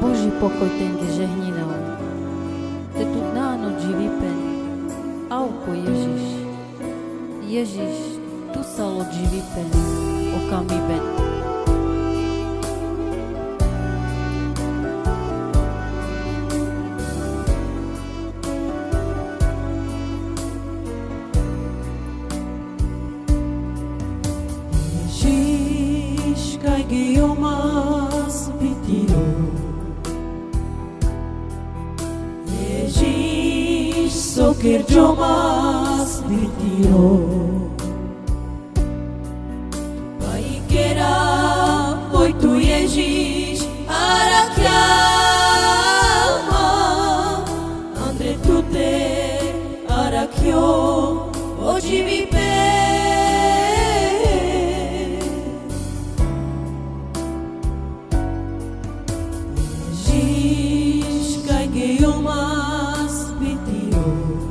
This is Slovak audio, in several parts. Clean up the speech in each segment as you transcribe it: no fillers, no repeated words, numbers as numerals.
Boží pokoj ten ti žehnínal. Te tu náno dživipen. Auko Ježiš. Ježiš, tu salo dživipen. Okamiben. Geomas bitiro Ježíš soker jomas bitiro Paikera hoy tu Ježíš arakiama Andre tute arakio ojivi Geomas bitiro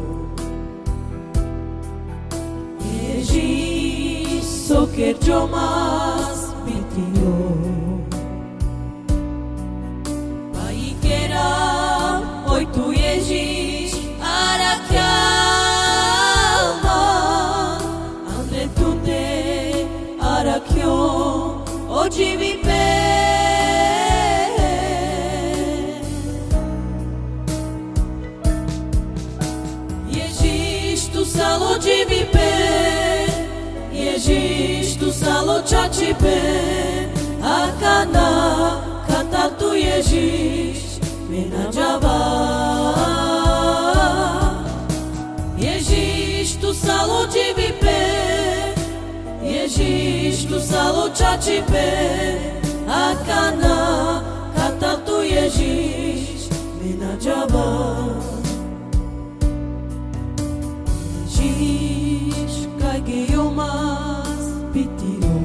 Ježíš soker jomas bitiro Paikera hoy tu Ježíš arakiama Andre tute arakio ojivi Salo dživipe, Ježíš tu salo čačipe, akana kata tu Ježíš mena džava. Ježíš tu salo dživipe, Ježíš tu salo čačipe, akana kata tu Ježíš mena džava. Ježíš, geomas bitiro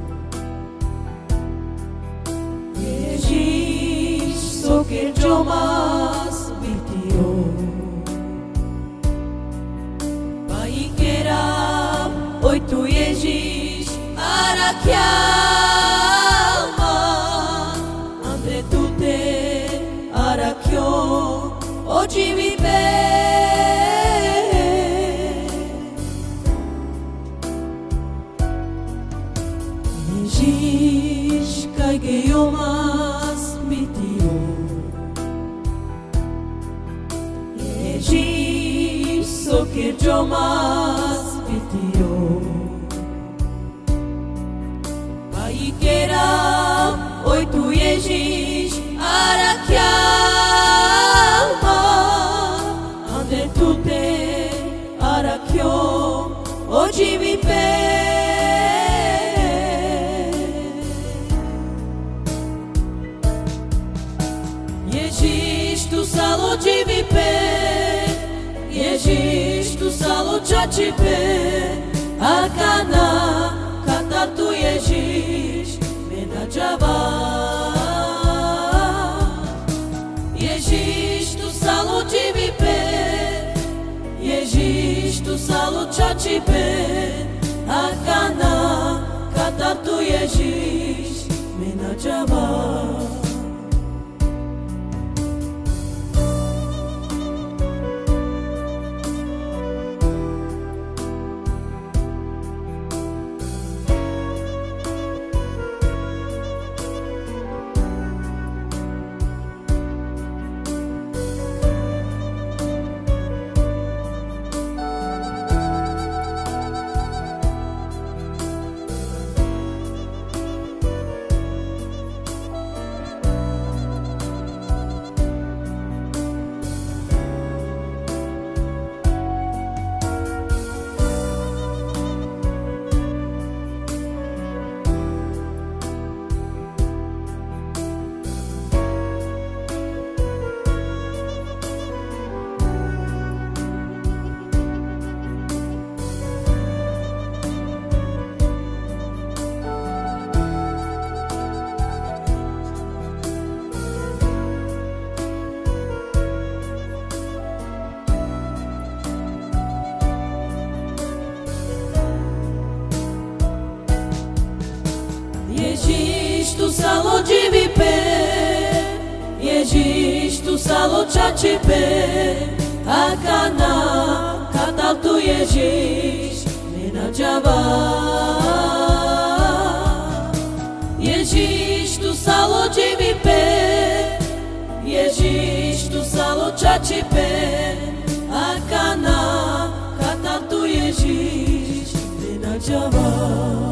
Ježíš, soker jomas bitiro Paikera, hoy tu Ježíš arakiama Andre tute arakio ojivi Ježíš, geomas bitiro Ježíš, soker jomas bitiro Paikera, hoy tu Ježíš arakiama Andre tute arakio ojivi Ježíš tu salo dživipe, Ježíš tu salo čačipe, akana kata tu Ježíš mena džava. Ježíš tu salo dživipe, Ježíš tu salo čačipe, akana kata tu Ježíš mena džava. salo chachipe akana kata tu Ježíš menajava Ježíš tu salo jivipe Ježíš tu salo chachipe akana kata tu Ježíš menajava